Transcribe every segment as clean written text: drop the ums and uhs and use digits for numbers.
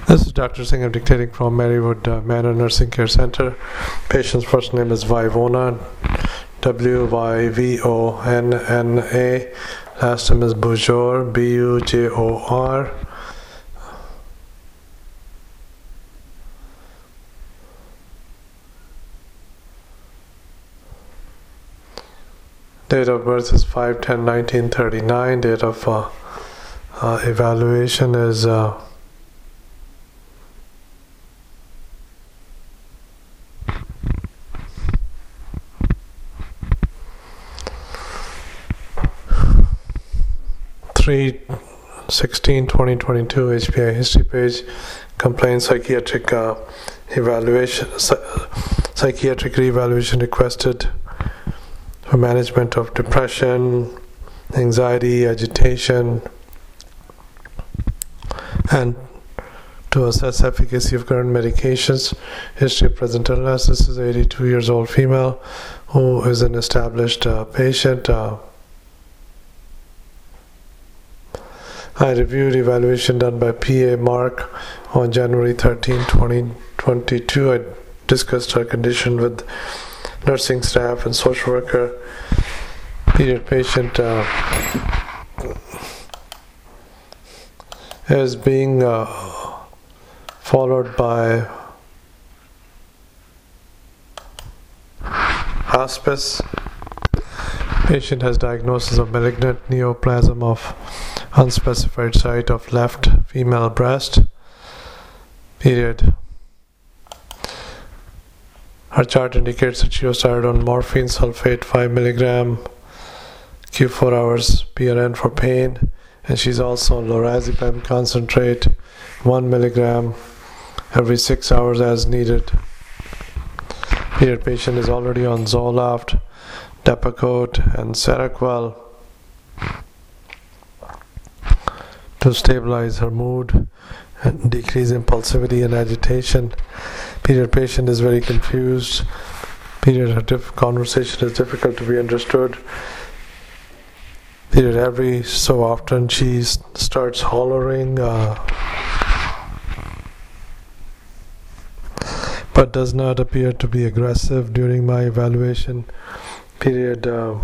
This is Dr. Singh. I'm dictating from Marywood Manor Nursing Care Center. Patient's first name is Vyvona, Wyvonna. Last name is Bujor, Bujor. Date of birth is 5/10/1939. Date of evaluation is 3/16/2022. HPI history page. Complaint psychiatric psychiatric reevaluation requested for management of depression, anxiety, agitation, and to assess efficacy of current medications. History of present illness. This is 82 years old female who is an established patient. I reviewed evaluation done by PA Mark on January 13, 2022. I discussed her condition with nursing staff and social worker. Period patient is being followed by hospice. Patient has diagnosis of malignant neoplasm of unspecified site of left female breast. Period. Her chart indicates that she was started on morphine sulfate 5 mg Q4 hours PRN for pain, and she's also on lorazepam concentrate 1 mg every 6 hours as needed. Period patient is already on Zoloft, Depakote, and Seroquel to stabilize her mood and decrease impulsivity and agitation. Period patient is very confused. Period her conversation is difficult to be understood. Period every so often she starts hollering, but does not appear to be aggressive during my evaluation. Period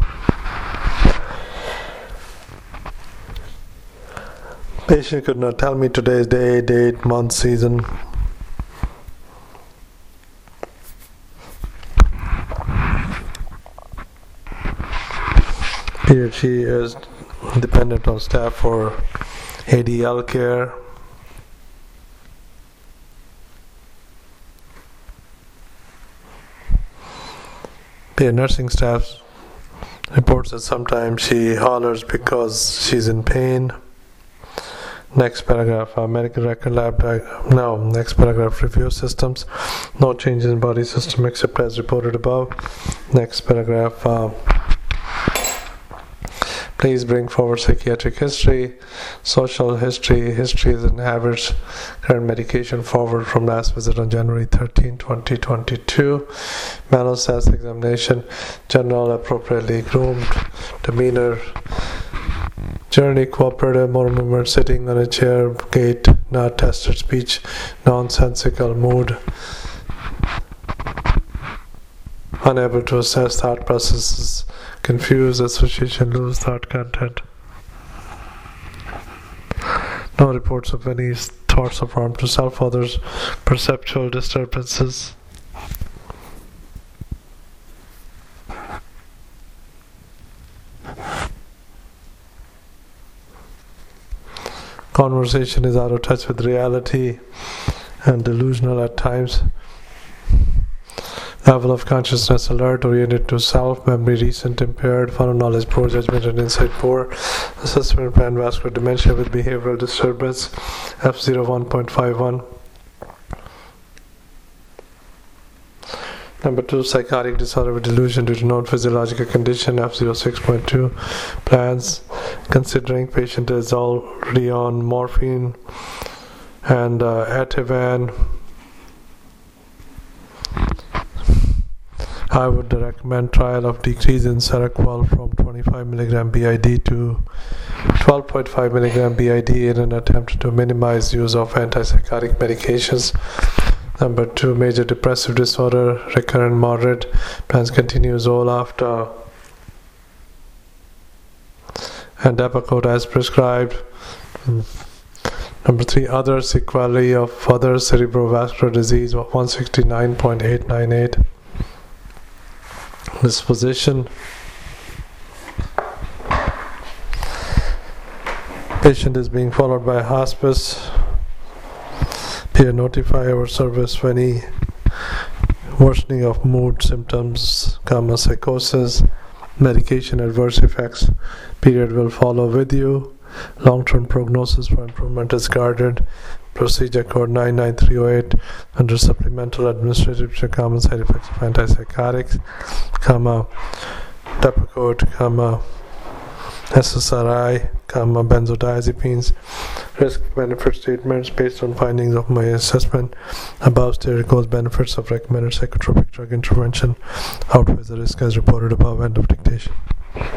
patient could not tell me today's day, date, month, season. Period she is dependent on staff for ADL care. Period nursing staff reports that sometimes she hollers because she's in pain. Next paragraph, medical record lab next paragraph, review systems. No changes in body system except as reported above. Next paragraph, please bring forward psychiatric history, social history is an average current medication forward from last visit on January 13, 2022. Mental status examination, general appropriately groomed, demeanor, journey cooperative, motor movement, sitting on a chair, gait not tested, speech nonsensical, mood unable to assess, thought processes confused, association loose, thought content. No reports of any thoughts of harm to self, others, perceptual disturbances. Conversation is out of touch with reality and delusional at times. Level of consciousness alert, oriented to self, memory recent, impaired, fun knowledge poor, judgment and insight poor, assessment plan vascular dementia with behavioral disturbance, F0 1.51. Number 2, psychotic disorder with delusion due to known physiological condition, F0 6.2. Plans, considering patient is already on morphine and Ativan. I would recommend trial of decrease in Seroquel from 25 mg BID to 12.5 milligram BID in an attempt to minimize use of antipsychotic medications. Number 2, major depressive disorder, recurrent moderate, plans continue Zoloft and Depakote as prescribed. Number 3, other sequelae of other cerebrovascular disease of 169.898. Disposition. Patient is being followed by hospice. Peer notify our service for any worsening of mood symptoms, psychosis, medication adverse effects. Period will follow with you. Long-term prognosis for improvement is guarded. Procedure code 99308 under supplemental administrative common side effects of antipsychotics, Depakote, SSRI, benzodiazepines. Risk-benefit statements based on findings of my assessment. Above stated goals benefits of recommended psychotropic drug intervention outweighs the risk as reported above. End of dictation.